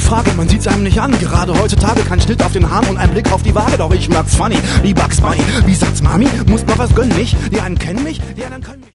Frage, man sieht's einem nicht an. Gerade heutzutage kein Schnitt auf den Haaren und ein Blick auf die Waage. Doch ich merk's funny, wie Bugs Bunny. Wie sagt's Mami? Muss noch was gönnen, nicht? Die einen kennen mich, die anderen können mich.